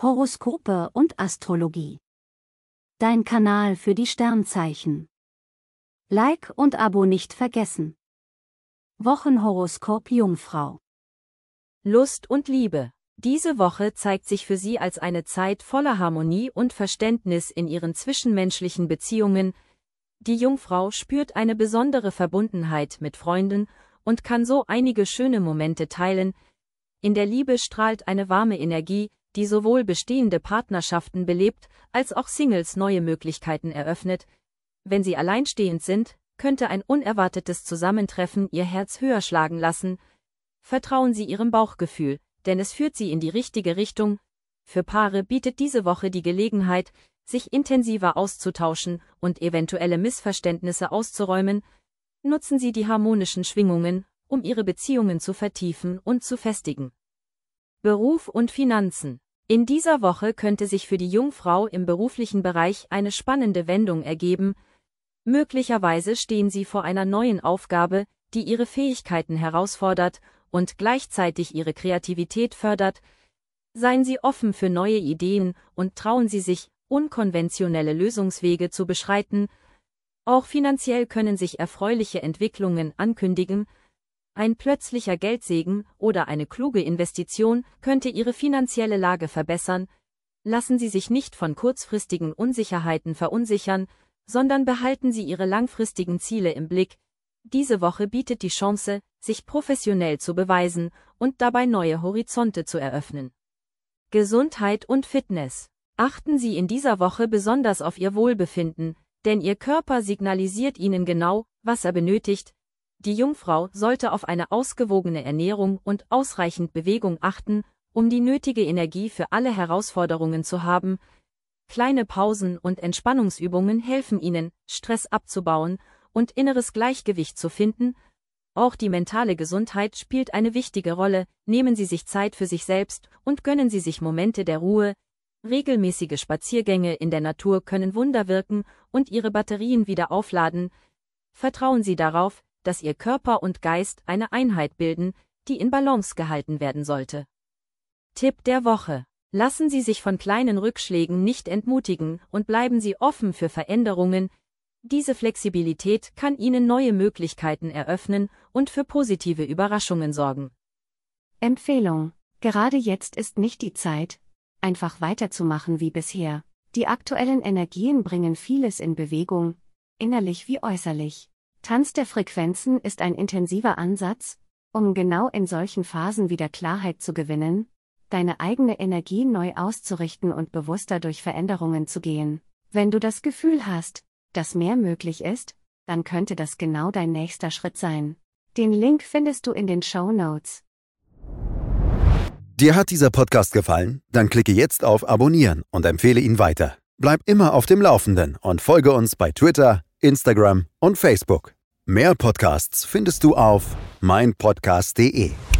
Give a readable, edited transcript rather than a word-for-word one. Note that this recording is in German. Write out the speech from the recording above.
Horoskope und Astrologie. Dein Kanal für die Sternzeichen. Like und Abo nicht vergessen. Wochenhoroskop Jungfrau. Lust und Liebe. Diese Woche zeigt sich für Sie als eine Zeit voller Harmonie und Verständnis in Ihren zwischenmenschlichen Beziehungen. Die Jungfrau spürt eine besondere Verbundenheit mit Freunden und kann so einige schöne Momente teilen. In der Liebe strahlt eine warme Energie, die sowohl bestehende Partnerschaften belebt, als auch Singles neue Möglichkeiten eröffnet. Wenn Sie alleinstehend sind, könnte ein unerwartetes Zusammentreffen Ihr Herz höher schlagen lassen. Vertrauen Sie Ihrem Bauchgefühl, denn es führt Sie in die richtige Richtung. Für Paare bietet diese Woche die Gelegenheit, sich intensiver auszutauschen und eventuelle Missverständnisse auszuräumen. Nutzen Sie die harmonischen Schwingungen, um Ihre Beziehungen zu vertiefen und zu festigen. Beruf und Finanzen. In dieser Woche könnte sich für die Jungfrau im beruflichen Bereich eine spannende Wendung ergeben. Möglicherweise stehen Sie vor einer neuen Aufgabe, die Ihre Fähigkeiten herausfordert und gleichzeitig Ihre Kreativität fördert. Seien Sie offen für neue Ideen und trauen Sie sich, unkonventionelle Lösungswege zu beschreiten. Auch finanziell können sich erfreuliche Entwicklungen ankündigen. Ein plötzlicher Geldsegen oder eine kluge Investition könnte Ihre finanzielle Lage verbessern. Lassen Sie sich nicht von kurzfristigen Unsicherheiten verunsichern, sondern behalten Sie Ihre langfristigen Ziele im Blick. Diese Woche bietet die Chance, sich professionell zu beweisen und dabei neue Horizonte zu eröffnen. Gesundheit und Fitness. Achten Sie in dieser Woche besonders auf Ihr Wohlbefinden, denn Ihr Körper signalisiert Ihnen genau, was er benötigt. Die Jungfrau sollte auf eine ausgewogene Ernährung und ausreichend Bewegung achten, um die nötige Energie für alle Herausforderungen zu haben. Kleine Pausen und Entspannungsübungen helfen Ihnen, Stress abzubauen und inneres Gleichgewicht zu finden. Auch die mentale Gesundheit spielt eine wichtige Rolle. Nehmen Sie sich Zeit für sich selbst und gönnen Sie sich Momente der Ruhe. Regelmäßige Spaziergänge in der Natur können Wunder wirken und Ihre Batterien wieder aufladen. Vertrauen Sie darauf, dass Ihr Körper und Geist eine Einheit bilden, die in Balance gehalten werden sollte. Tipp der Woche. Lassen Sie sich von kleinen Rückschlägen nicht entmutigen und bleiben Sie offen für Veränderungen. Diese Flexibilität kann Ihnen neue Möglichkeiten eröffnen und für positive Überraschungen sorgen. Empfehlung. Gerade jetzt ist nicht die Zeit, einfach weiterzumachen wie bisher. Die aktuellen Energien bringen vieles in Bewegung, innerlich wie äußerlich. Tanz der Frequenzen ist ein intensiver Ansatz, um genau in solchen Phasen wieder Klarheit zu gewinnen, deine eigene Energie neu auszurichten und bewusster durch Veränderungen zu gehen. Wenn du das Gefühl hast, dass mehr möglich ist, dann könnte das genau dein nächster Schritt sein. Den Link findest du in den Shownotes. Dir hat dieser Podcast gefallen? Dann klicke jetzt auf Abonnieren und empfehle ihn weiter. Bleib immer auf dem Laufenden und folge uns bei Twitter, Instagram und Facebook. Mehr Podcasts findest du auf meinpodcast.de.